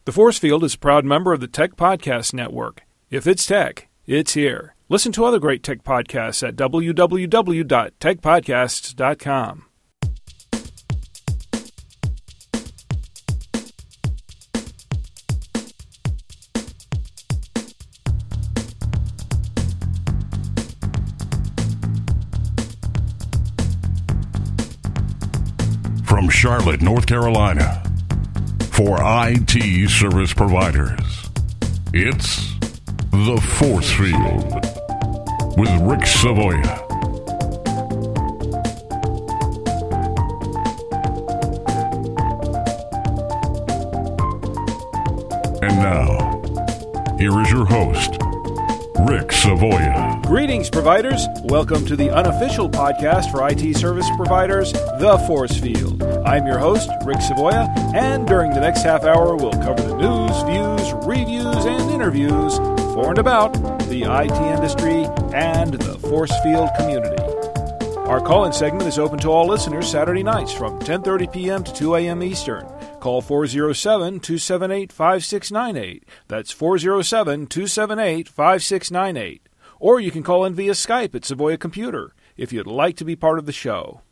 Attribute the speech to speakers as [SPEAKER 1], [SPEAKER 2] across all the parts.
[SPEAKER 1] The Force Field is a proud member of the Tech Podcast Network. If it's tech, it's here. Listen to other great tech podcasts at www.techpodcasts.com.
[SPEAKER 2] From Charlotte, North Carolina, for IT service providers, it's The Force Field with Rick Savoya. And now, here is your host, Rick Savoya.
[SPEAKER 1] Greetings, providers. Welcome to the unofficial podcast for IT service providers, The Force Field. I'm your host, Rick Savoya, and during the next half hour, we'll cover the news, views, reviews, and interviews for and about the IT industry and the Force Field community. Our call-in segment is open to all listeners Saturday nights from 10:30 p.m. to 2 a.m. Eastern. Call 407-278-5698. That's 407-278-5698. Or you can call in via Skype at Savoya Computer if you'd like to be part of the show.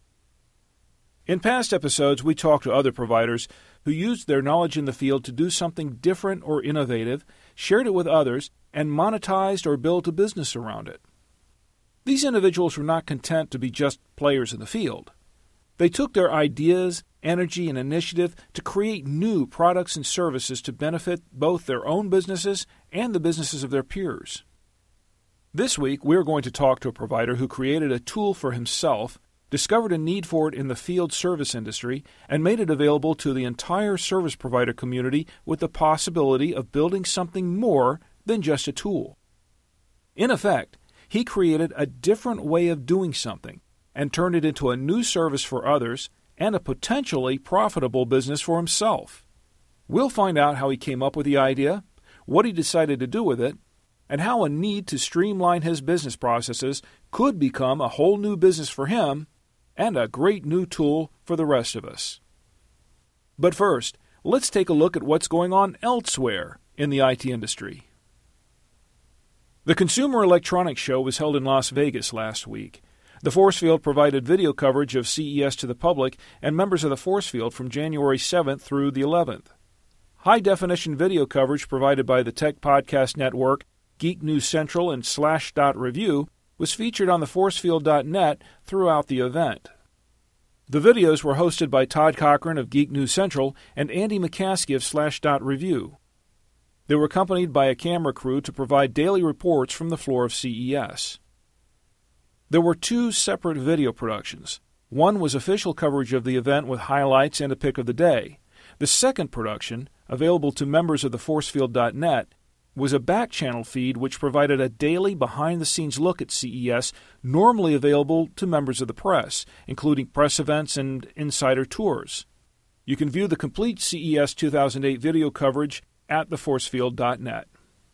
[SPEAKER 1] In past episodes, we talked to other providers who used their knowledge in the field to do something different or innovative, shared it with others, and monetized or built a business around it. These individuals were not content to be just players in the field. They took their ideas, energy, and initiative to create new products and services to benefit both their own businesses and the businesses of their peers. This week, we're going to talk to a provider who created a tool for himself, discovered a need for it in the field service industry, and made it available to the entire service provider community with the possibility of building something more than just a tool. In effect, he created a different way of doing something and turned it into a new service for others and a potentially profitable business for himself. We'll find out how he came up with the idea, what he decided to do with it, and how a need to streamline his business processes could become a whole new business for him and a great new tool for the rest of us. But first, let's take a look at what's going on elsewhere in the IT industry. The Consumer Electronics Show was held in Las Vegas last week. The Force Field provided video coverage of CES to the public and members of the Force Field from January 7th through the 11th. High-definition video coverage provided by the Tech Podcast Network, Geek News Central, and Slashdot Review was featured on theforcefield.net throughout the event. The videos were hosted by Todd Cochran of Geek News Central and Andy McCaskey of Slashdot Review. They were accompanied by a camera crew to provide daily reports from the floor of CES. There were two separate video productions. One was official coverage of the event with highlights and a pick of the day. The second production, available to members of theforcefield.net, was a back-channel feed which provided a daily behind-the-scenes look at CES normally available to members of the press, including press events and insider tours. You can view the complete CES 2008 video coverage at theforcefield.net.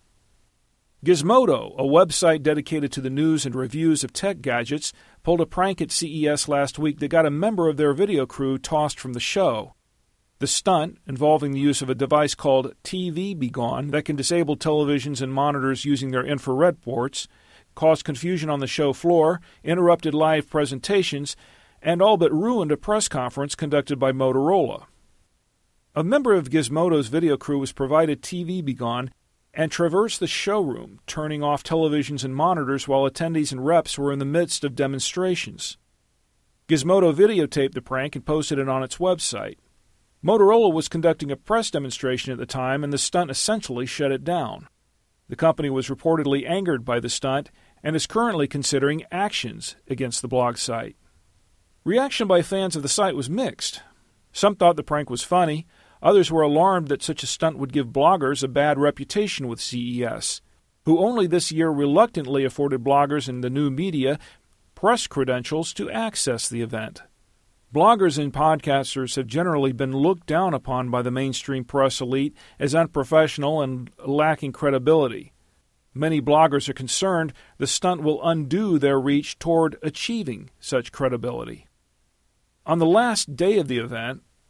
[SPEAKER 1] Gizmodo, a website dedicated to the news and reviews of tech gadgets, pulled a prank at CES last week that got a member of their video crew tossed from the show. The stunt, involving the use of a device called TV Be Gone that can disable televisions and monitors using their infrared ports, caused confusion on the show floor, interrupted live presentations, and all but ruined a press conference conducted by Motorola. A member of Gizmodo's video crew was provided TV Be Gone and traversed the showroom, turning off televisions and monitors while attendees and reps were in the midst of demonstrations. Gizmodo videotaped the prank and posted it on its website. Motorola was conducting a press demonstration at the time, and the stunt essentially shut it down. The company was reportedly angered by the stunt and is currently considering actions against the blog site. Reaction by fans of the site was mixed. Some thought the prank was funny. Others were alarmed that such a stunt would give bloggers a bad reputation with CES, who only this year reluctantly afforded bloggers in the new media press credentials to access the event. Bloggers and podcasters have generally been looked down upon by the mainstream press elite as unprofessional and lacking credibility. Many bloggers are concerned the stunt will undo their reach toward achieving such credibility. On the last day of the event,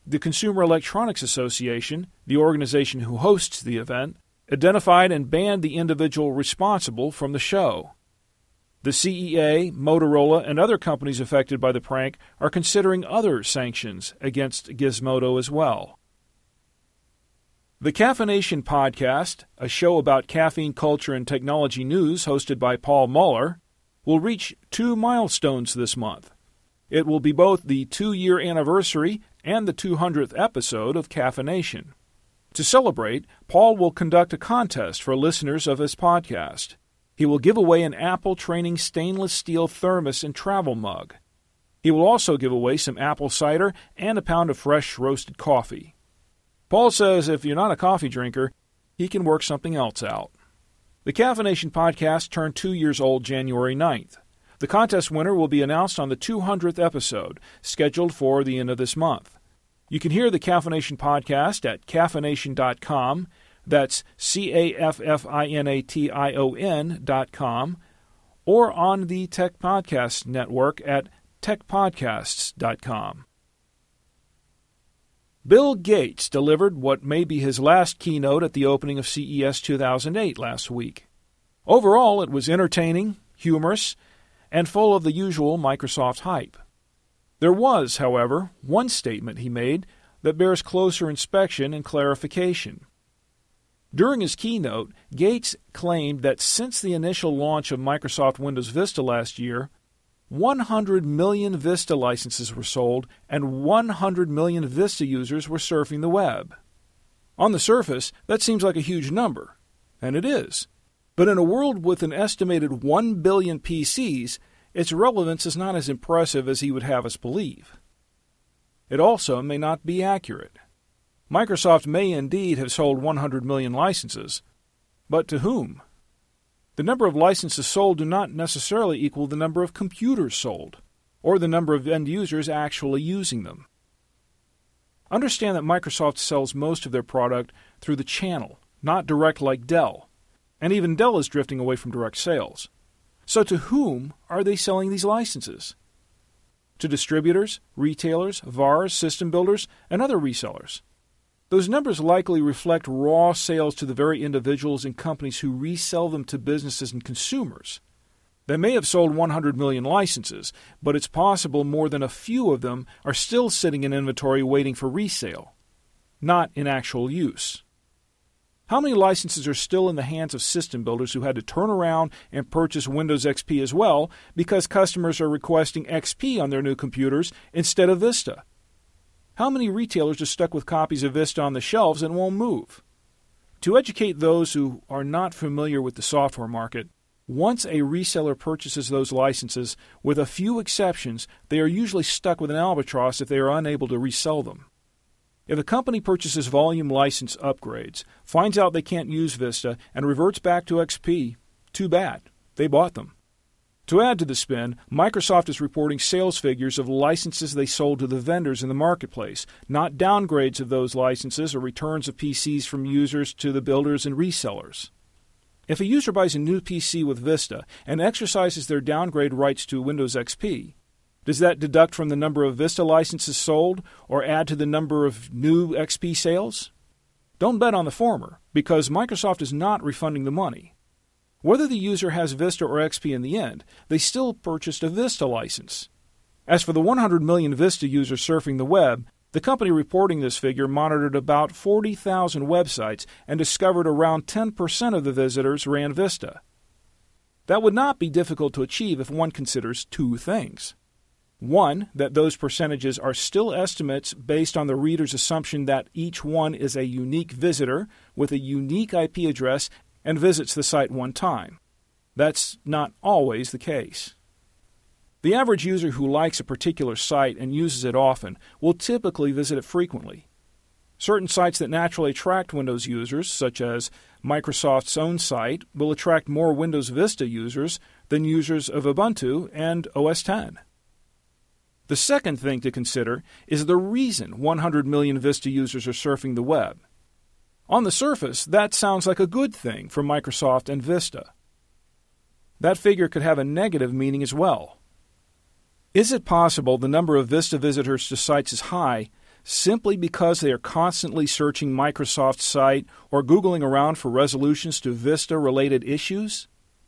[SPEAKER 1] The Consumer Electronics Association, the organization who hosts the event, identified and banned the individual responsible from the show. The CEA, Motorola, and other companies affected by the prank are considering other sanctions against Gizmodo as well. The Caffeination Podcast, a show about caffeine culture and technology news hosted by Paul Muller, will reach 2 milestones this month. It will be both the 2-year anniversary and the 200th episode of Caffeination. To celebrate, Paul will conduct a contest for listeners of his podcast. He will give away an Apple Training stainless steel thermos and travel mug. He will also give away some apple cider and a pound of fresh roasted coffee. Paul says if you're not a coffee drinker, he can work something else out. The Caffeination Podcast turned 2 years old January 9th. The contest winner will be announced on the 200th episode, scheduled for the end of this month. You can hear the Caffeination Podcast at caffeination.com. That's caffeination.com, or on the Tech Podcast Network at techpodcasts.com. Bill Gates delivered what may be his last keynote at the opening of CES 2008 last week. Overall, it was entertaining, humorous, and full of the usual Microsoft hype. There was, however, one statement he made that bears closer inspection and clarification. During his keynote, Gates claimed that since the initial launch of Microsoft Windows Vista last year, 100 million Vista licenses were sold and 100 million Vista users were surfing the web. On the surface, that seems like a huge number, and it is. But in a world with an estimated 1 billion PCs, its relevance is not as impressive as he would have us believe. It also may not be accurate. Microsoft may indeed have sold 100 million licenses, but to whom? The number of licenses sold do not necessarily equal the number of computers sold, or the number of end users actually using them. Understand that Microsoft sells most of their product through the channel, not direct like Dell, and even Dell is drifting away from direct sales. So to whom are they selling these licenses? To distributors, retailers, VARs, system builders, and other resellers. Those numbers likely reflect raw sales to the very individuals and companies who resell them to businesses and consumers. They may have sold 100 million licenses, but it's possible more than a few of them are still sitting in inventory waiting for resale, not in actual use. How many licenses are still in the hands of system builders who had to turn around and purchase Windows XP as well because customers are requesting XP on their new computers instead of Vista? How many retailers are stuck with copies of Vista on the shelves and won't move? To educate those who are not familiar with the software market, once a reseller purchases those licenses, with a few exceptions, they are usually stuck with an albatross if they are unable to resell them. If a company purchases volume license upgrades, finds out they can't use Vista, and reverts back to XP, too bad. They bought them. To add to the spin, Microsoft is reporting sales figures of licenses they sold to the vendors in the marketplace, not downgrades of those licenses or returns of PCs from users to the builders and resellers. If a user buys a new PC with Vista and exercises their downgrade rights to Windows XP, does that deduct from the number of Vista licenses sold or add to the number of new XP sales? Don't bet on the former, because Microsoft is not refunding the money. Whether the user has Vista or XP in the end, they still purchased a Vista license. As for the 100 million Vista users surfing the web, the company reporting this figure monitored about 40,000 websites and discovered around 10% of the visitors ran Vista. That would not be difficult to achieve if one considers two things. One, that those percentages are still estimates based on the reader's assumption that each one is a unique visitor with a unique IP address and visits the site one time. That's not always the case. The average user who likes a particular site and uses it often will typically visit it frequently. Certain sites that naturally attract Windows users, such as Microsoft's own site, will attract more Windows Vista users than users of Ubuntu and OS X. The second thing to consider is the reason 100 million Vista users are surfing the web. On the surface, that sounds like a good thing for Microsoft and Vista. That figure could have a negative meaning as well. Is it possible the number of Vista visitors to sites is high simply because they are constantly searching Microsoft's site or Googling around for resolutions to Vista-related issues?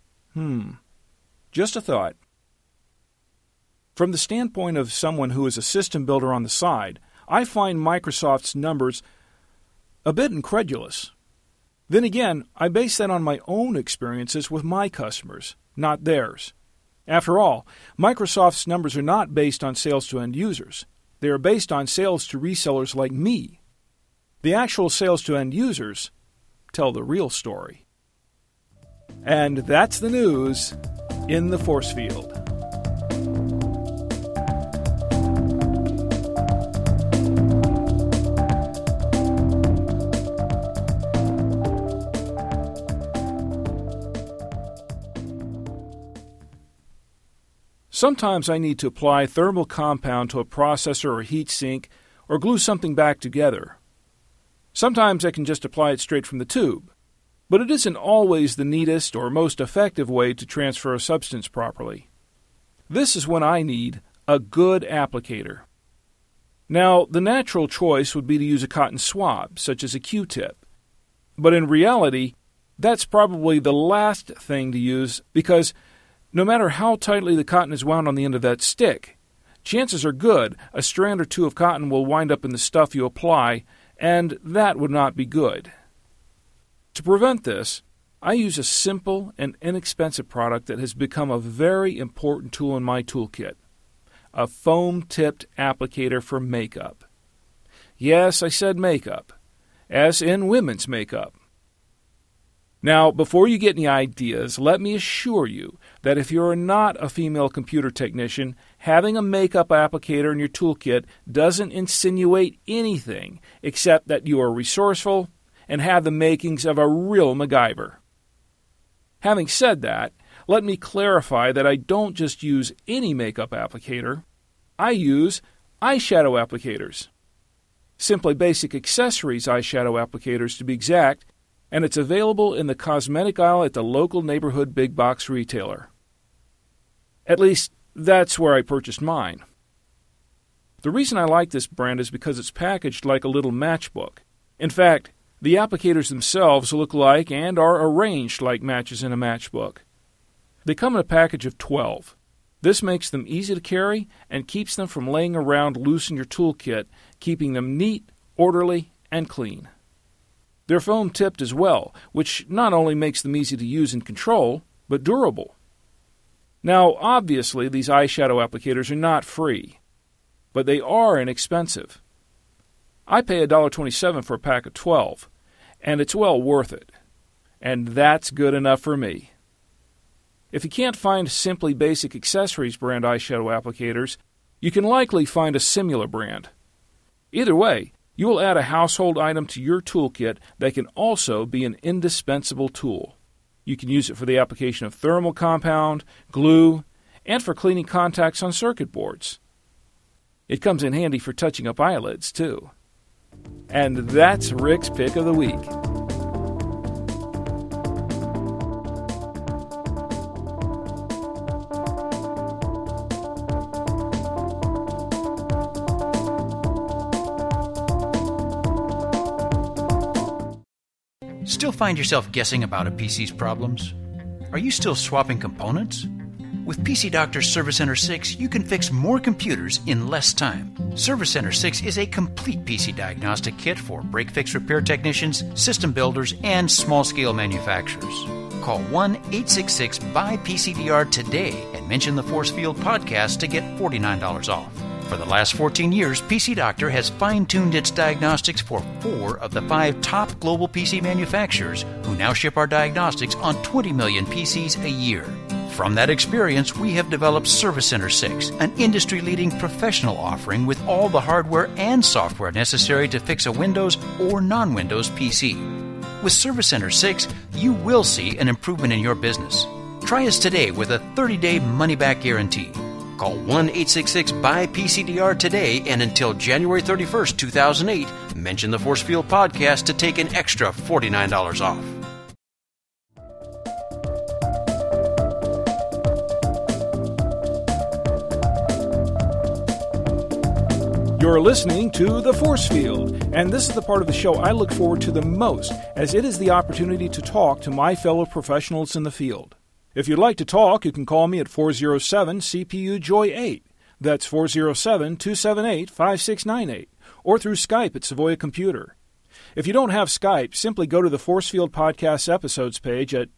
[SPEAKER 1] Just a thought. From the standpoint of someone who is a system builder on the side, I find Microsoft's numbers a bit incredulous. Then again, I base that on my own experiences with my customers, not theirs. After all, Microsoft's numbers are not based on sales to end users. They are based on sales to resellers like me. The actual sales to end users tell the real story. And that's the news in the force field. Sometimes I need to apply thermal compound to a processor or heat sink or glue something back together. Sometimes I can just apply it straight from the tube, but it isn't always the neatest or most effective way to transfer a substance properly. This is when I need a good applicator. Now, the natural choice would be to use a cotton swab, such as a Q-tip. But in reality, that's probably the last thing to use because no matter how tightly the cotton is wound on the end of that stick, chances are good a strand or two of cotton will wind up in the stuff you apply, and that would not be good. To prevent this, I use a simple and inexpensive product that has become a very important tool in my toolkit: a foam-tipped applicator for makeup. Yes, I said makeup, as in women's makeup. Now, before you get any ideas, let me assure you that if you are not a female computer technician, having a makeup applicator in your toolkit doesn't insinuate anything except that you are resourceful and have the makings of a real MacGyver. Having said that, let me clarify that I don't just use any makeup applicator. I use eyeshadow applicators. Simply Basic Accessories eyeshadow applicators to be exact, and it's available in the cosmetic aisle at the local neighborhood big box retailer. At least, that's where I purchased mine. The reason I like this brand is because it's packaged like a little matchbook. In fact, the applicators themselves look like and are arranged like matches in a matchbook. They come in a package of 12. This makes them easy to carry and keeps them from laying around loose in your toolkit, keeping them neat, orderly, and clean. They're foam-tipped as well, which not only makes them easy to use and control, but durable. Now, obviously, these eyeshadow applicators are not free, but they are inexpensive. I pay $1.27 for a pack of 12, and it's well worth it. And that's good enough for me. If you can't find Simply Basic Accessories brand eyeshadow applicators, you can likely find a similar brand. Either way, you will add a household item to your toolkit that can also be an indispensable tool. You can use it for the application of thermal compound, glue, and for cleaning contacts on circuit boards. It comes in handy for touching up eyelids, too. And that's Rick's Pick of the Week.
[SPEAKER 3] Still find yourself guessing about a PC's problems? Are you still swapping components? With PC Doctor Service Center 6, you can fix more computers in less time. Service Center 6 is a complete PC diagnostic kit for break-fix repair technicians, system builders, and small-scale manufacturers. Call 1-866-BUY-PCDR today and mention the Force Field podcast to get $49 off. For the last 14 years, PC Doctor has fine-tuned its diagnostics for 4 of the 5 top global PC manufacturers who now ship our diagnostics on 20 million PCs a year. From that experience, we have developed Service Center 6, an industry-leading professional offering with all the hardware and software necessary to fix a Windows or non-Windows PC. With Service Center 6, you will see an improvement in your business. Try us today with a 30-day money-back guarantee. Call 1-866-BUY-PCDR today and until January 31st, 2008, mention the Force Field podcast to take an extra $49 off.
[SPEAKER 1] You're listening to The Force Field, and this is the part of the show I look forward to the most, as it is the opportunity to talk to my fellow professionals in the field. If you'd like to talk, you can call me at 407-CPU-JOY-8. That's 407-278-5698, or through Skype at Savoya Computer. If you don't have Skype, simply go to the Forcefield Podcast episodes page at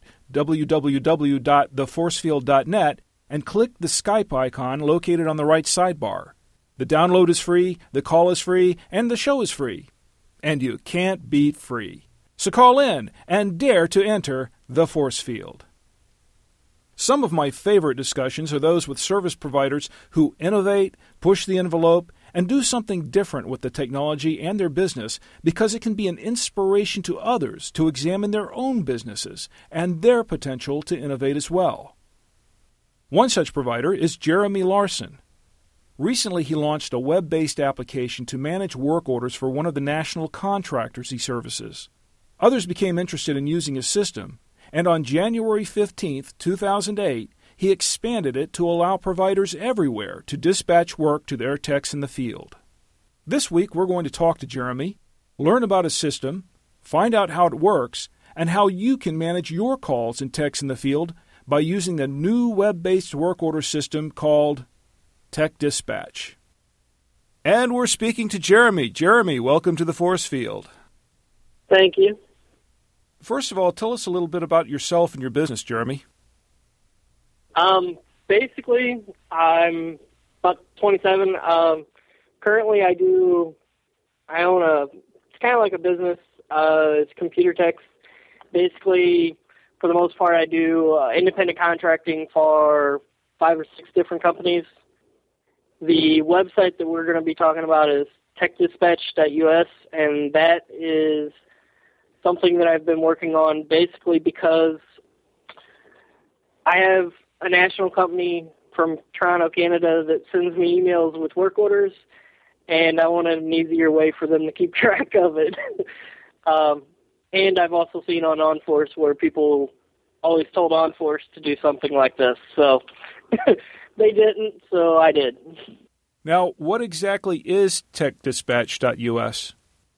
[SPEAKER 1] www.theforcefield.net and click the Skype icon located on the right sidebar. The download is free, the call is free, and the show is free. And you can't beat free. So call in and dare to enter the Force Field. Some of my favorite discussions are those with service providers who innovate, push the envelope, and do something different with the technology and their business because it can be an inspiration to others to examine their own businesses and their potential to innovate as well. One such provider is Jeremy Larson. Recently, he launched a web-based application to manage work orders for one of the national contractors he services. Others became interested in using his system, and on January 15, 2008, he expanded it to allow providers everywhere to dispatch work to their techs in the field. This week, we're going to talk to Jeremy, learn about his system, find out how it works, and how you can manage your calls and techs in the field by using the new web-based work order system called Tech Dispatch. And we're speaking to Jeremy. Jeremy, welcome to the Force Field.
[SPEAKER 4] Thank you.
[SPEAKER 1] First of all, tell us a little bit about yourself and your business, Jeremy.
[SPEAKER 4] Basically, I'm about 27. Currently, it's kind of like a business. It's computer techs. Basically, for the most part, I do independent contracting for 5 or 6 different companies. The website that we're going to be talking about is techdispatch.us, and that is something that I've been working on basically because I have a national company from Toronto, Canada that sends me emails with work orders, and I wanted an easier way for them to keep track of it. And I've also seen on OnForce where people always told OnForce to do something like this, so they didn't, so I did.
[SPEAKER 1] Now, what exactly is techdispatch.us?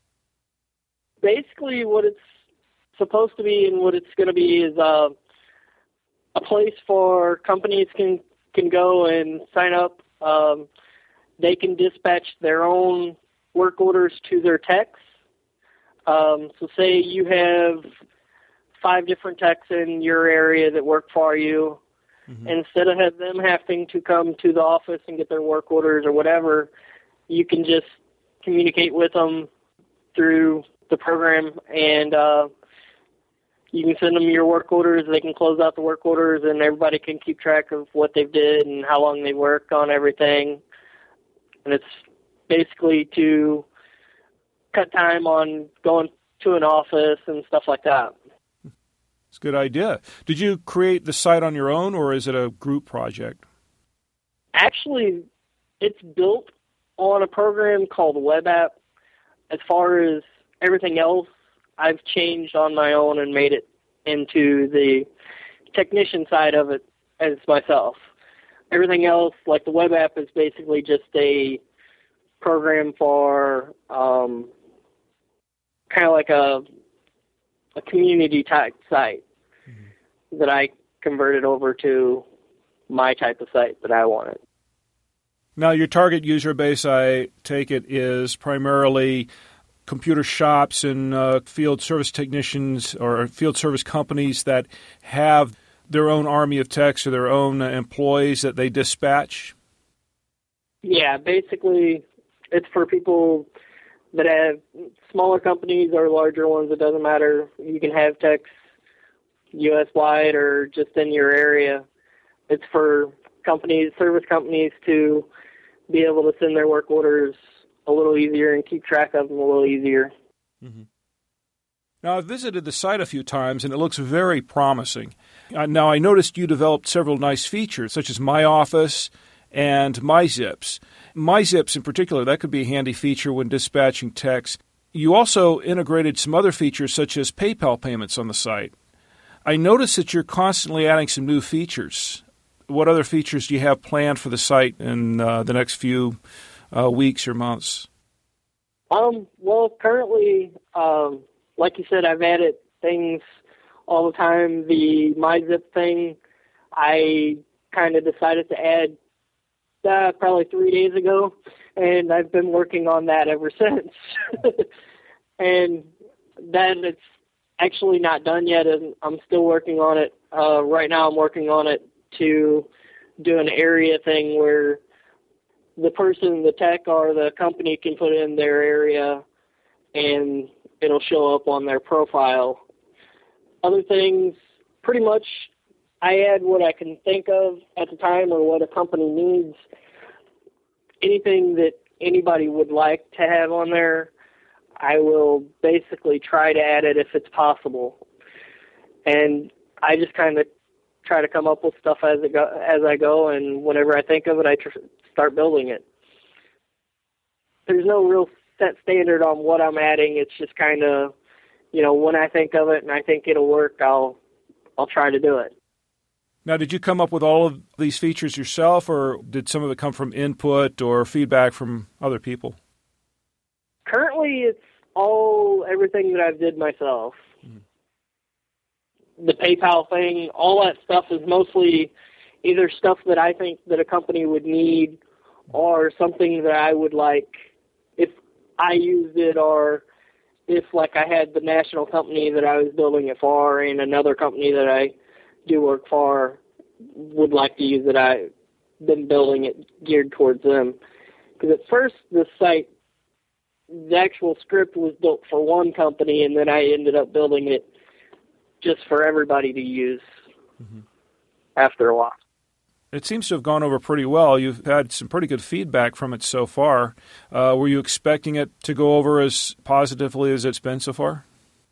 [SPEAKER 4] Basically, what it's supposed to be and what it's going to be is a place for companies can go and sign up. They can dispatch their own work orders to their techs. So say you have 5 different techs in your area that work for you. Mm-hmm. Instead of them having to come to the office and get their work orders or whatever, you can just communicate with them through the program, and you can send them your work orders. They can close out the work orders, and everybody can keep track of what they've did and how long they worked on everything. And it's basically to cut time on going to an office and stuff like that.
[SPEAKER 1] It's a good idea. Did you create the site on your own, or is it a group project?
[SPEAKER 4] Actually, it's built on a program called WebApp. As far as everything else, I've changed on my own and made it into the technician side of it as myself. Everything else, like the WebApp, is basically just a program for kind of like a community type site that I converted over to my type of site that I wanted.
[SPEAKER 1] Now, your target user base, I take it, is primarily computer shops and field service technicians or field service companies that have their own army of techs or their own employees that they dispatch?
[SPEAKER 4] Yeah, basically it's for people that have smaller companies or larger ones. It doesn't matter. You can have techs U.S.-wide or just in your area. It's for companies, service companies, to be able to send their work orders a little easier and keep track of them a little easier.
[SPEAKER 1] Mm-hmm. Now, I've visited the site a few times, and it looks very promising. Now, I noticed you developed several nice features, such as My Office and MyZips. MyZips in particular, that could be a handy feature when dispatching techs. You also integrated some other features, such as PayPal payments on the site. I noticed that you're constantly adding some new features. What other features do you have planned for the site in the next few weeks or months?
[SPEAKER 4] Well, currently, like you said, I've added things all the time. The MyZip thing, I kind of decided to add probably 3 days ago, and I've been working on that ever since. And then it's actually not done yet, and I'm still working on it. Right now I'm working on it to do an area thing where the person, the tech or the company can put in their area and it'll show up on their profile. Other things, pretty much I add what I can think of at the time or what a company needs. Anything that anybody would like to have on there, I will basically try to add it if it's possible. And I just kind of try to come up with stuff as I go, and whenever I think of it, I start building it. There's no real set standard on what I'm adding. It's just kind of, when I think of it and I think it'll work, I'll try to do it.
[SPEAKER 1] Now, did you come up with all of these features yourself, or did some of it come from input or feedback from other people?
[SPEAKER 4] Currently, it's everything that I've did myself. The PayPal thing, all that stuff is mostly either stuff that I think that a company would need or something that I would like if I used it, or if like I had the national company that I was building it for and another company that I do work for would like to use it. I've been building it geared towards them. Because at first the site, the actual script was built for one company, and then I ended up building it just for everybody to use after a while.
[SPEAKER 1] It seems to have gone over pretty well. You've had some pretty good feedback from it so far. Were you expecting it to go over as positively as it's been so far?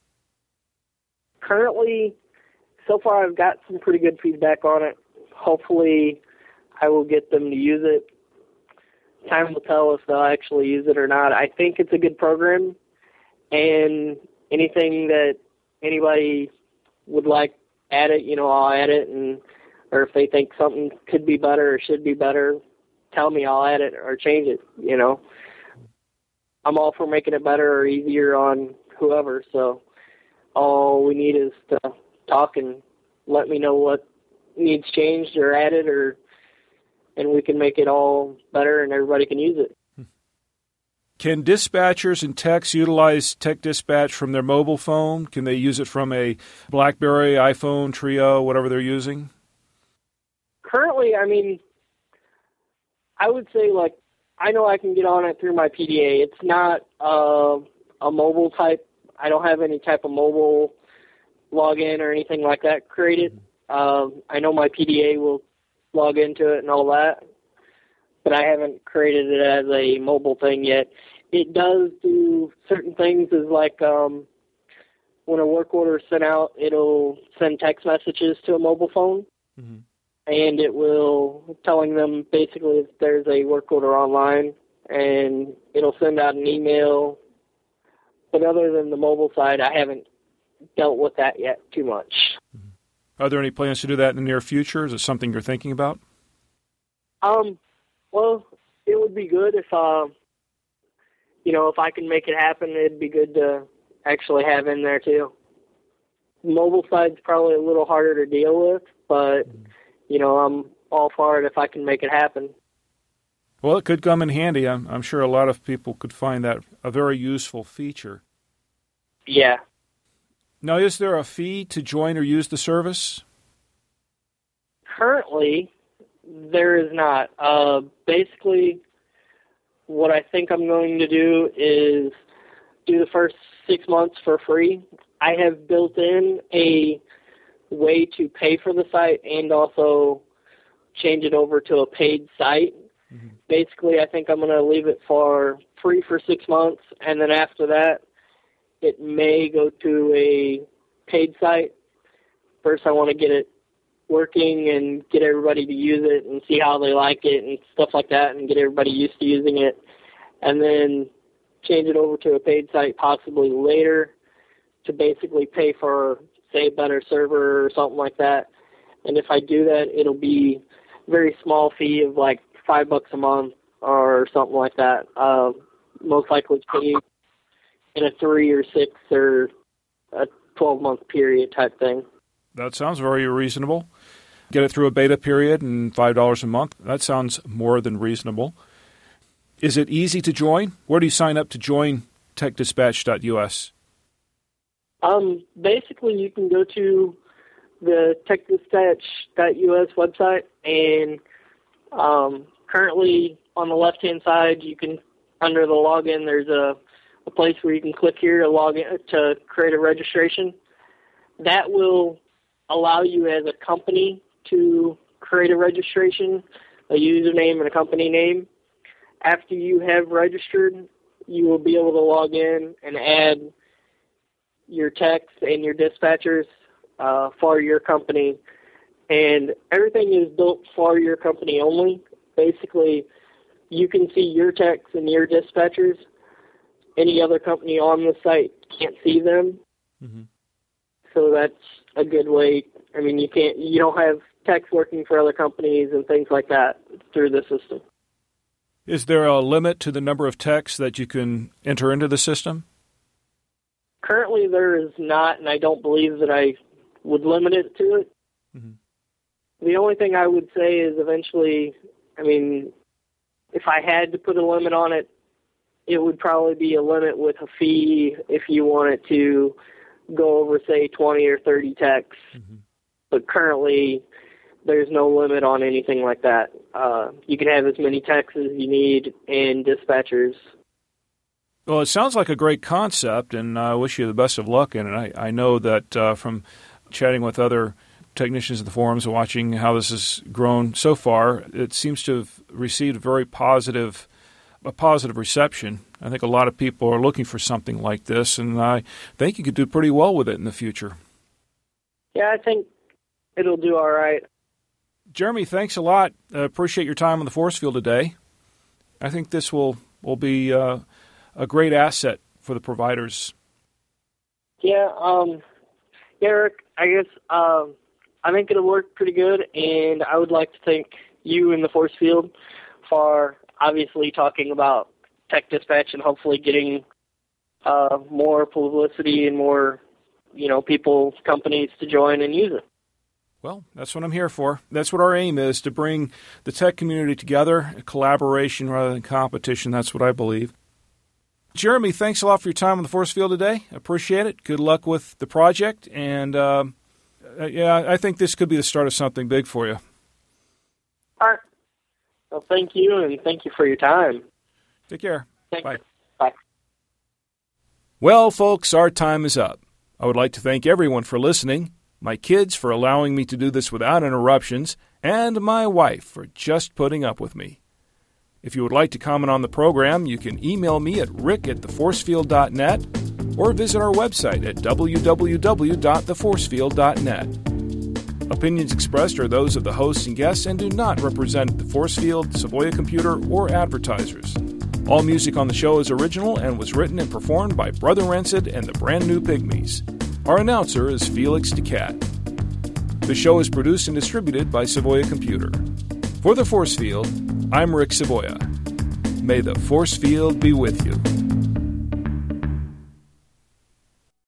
[SPEAKER 4] Currently, so far I've got some pretty good feedback on it. Hopefully I will get them to use it. Time will tell if they'll actually use it or not. I think it's a good program, and anything that anybody would like, add it, I'll add it, or if they think something could be better or should be better, tell me, I'll add it or change it, I'm all for making it better or easier on whoever, so all we need is to talk and let me know what needs changed or added, and we can make it all better and everybody can use it.
[SPEAKER 1] Can dispatchers and techs utilize Tech Dispatch from their mobile phone? Can they use it from a BlackBerry, iPhone, Trio, whatever they're using?
[SPEAKER 4] Currently, I would say, I know I can get on it through my PDA. It's not a mobile type. I don't have any type of mobile login or anything like that created. I know my PDA will log into it and all that, but I haven't created it as a mobile thing yet. It does do certain things, as when a work order is sent out, it'll send text messages to a mobile phone, and it will telling them basically if there's a work order online, and it'll send out an email. But other than the mobile side, I haven't dealt with that yet too much.
[SPEAKER 1] Are there any plans to do that in the near future? Is it something you're thinking about?
[SPEAKER 4] Well, it would be good if, if I can make it happen, it'd be good to actually have in there too. Mobile side's probably a little harder to deal with, but, I'm all for it if I can make it happen.
[SPEAKER 1] Well, it could come in handy. I'm sure a lot of people could find that a very useful feature.
[SPEAKER 4] Yeah.
[SPEAKER 1] Now, is there a fee to join or use the service?
[SPEAKER 4] Currently, there is not. Basically, what I think I'm going to do is do the first 6 months for free. I have built in a way to pay for the site and also change it over to a paid site. Basically, I think I'm going to leave it for free for 6 months, and then after that, it may go to a paid site. First, I want to get it working and get everybody to use it and see how they like it and stuff like that, and get everybody used to using it, and then change it over to a paid site possibly later to basically pay for, say, a better server or something like that. And if I do that, it'll be a very small fee of like $5 a month or something like that. Most likely paid in a 3 or 6 or a 12-month period type thing.
[SPEAKER 1] That sounds very reasonable. Get it through a beta period and $5 a month. That sounds more than reasonable. Is it easy to join? Where do you sign up to join TechDispatch.us?
[SPEAKER 4] Basically, you can go to the TechDispatch.us website, and currently on the left-hand side, you can, under the login, there's a place where you can click here to log in to create a registration. That will allow you as a company to create a registration, a username and a company name. After you have registered, you will be able to log in and add your techs and your dispatchers for your company. And everything is built for your company only. Basically, you can see your techs and your dispatchers. Any other company on the site can't see them. Mm-hmm. So that's a good way. I mean, you don't have techs working for other companies and things like that through the system.
[SPEAKER 1] Is there a limit to the number of techs that you can enter into the system?
[SPEAKER 4] Currently there is not, and I don't believe that I would limit it to it. Mm-hmm. The only thing I would say is eventually, I mean, if I had to put a limit on it, it would probably be a limit with a fee if you wanted to go over, say, 20 or 30 techs. Mm-hmm. But currently, there's no limit on anything like that. You can have as many techs as you need and dispatchers.
[SPEAKER 1] Well, it sounds like a great concept, and I wish you the best of luck in it. I know that from chatting with other technicians at the forums and watching how this has grown so far, it seems to have received a positive reception. I think a lot of people are looking for something like this, and I think you could do pretty well with it in the future.
[SPEAKER 4] Yeah, I think it'll do all right.
[SPEAKER 1] Jeremy, thanks a lot. Appreciate your time on the force field today. I think this will be a great asset for the providers.
[SPEAKER 4] Yeah, Eric, I guess I think it'll work pretty good, and I would like to thank you and the force field for obviously talking about Tech Dispatch and hopefully getting more publicity and more, people, companies to join and use it.
[SPEAKER 1] Well, that's what I'm here for. That's what our aim is, to bring the tech community together, collaboration rather than competition. That's what I believe. Jeremy, thanks a lot for your time on the force field today. Appreciate it. Good luck with the project. And, I think this could be the start of something big for you.
[SPEAKER 4] All right. Well, thank you, and thank you for your time.
[SPEAKER 1] Take care.
[SPEAKER 4] Bye.
[SPEAKER 1] Bye. Well, folks, our time is up. I would like to thank everyone for listening, my kids for allowing me to do this without interruptions, and my wife for just putting up with me. If you would like to comment on the program, you can email me at rick@theforcefield.net or visit our website at www.theforcefield.net. Opinions expressed are those of the hosts and guests and do not represent the Force Field, Savoya Computer, or advertisers. All music on the show is original and was written and performed by Brother Rancid and the Brand New Pygmies. Our announcer is Felix DeCat. The show is produced and distributed by Savoya Computer. For the Force Field, I'm Rick Savoya. May the Force Field be with you.